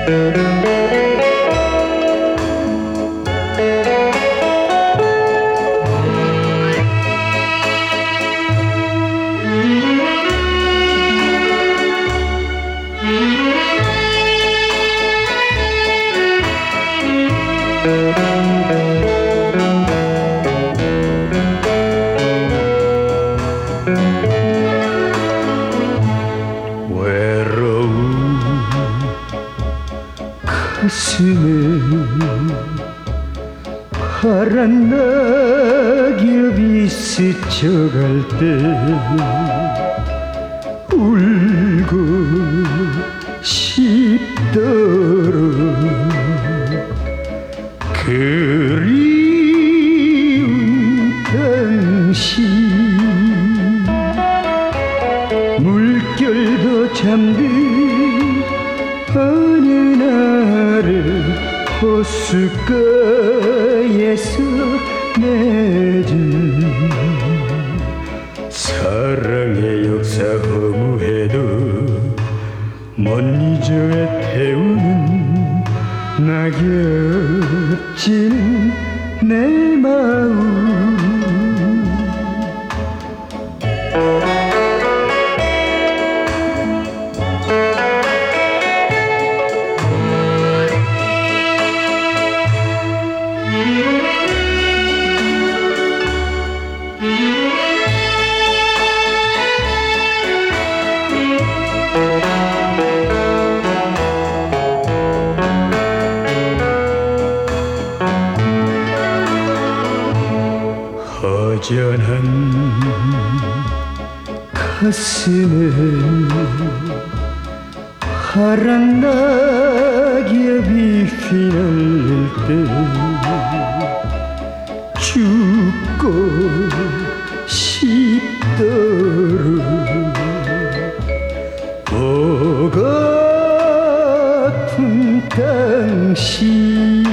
외로운 가슴에 파란 낙엽이 스쳐갈 때 울고 싶도록 그리운 당신 물결도 잠든 어느 날에 호숫가에서 맺은 사랑의 역사 허무해도 못 잊어 태우는 낙엽진 내 마음 허전한 가슴에 파란 낙엽이 휘날릴 때 죽고 싶도록 보고 아픈 당신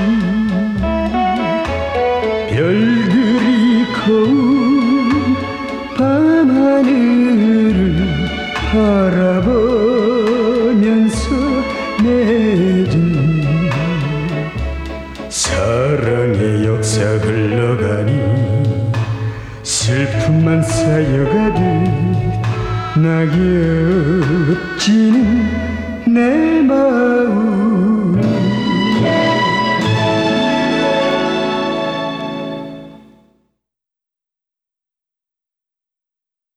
별들이 거운 밤하늘을 바라보면서 맺은 사랑의 역사 흘러가니 슬픔만 쌓여가듯 낙엽지는 내 마음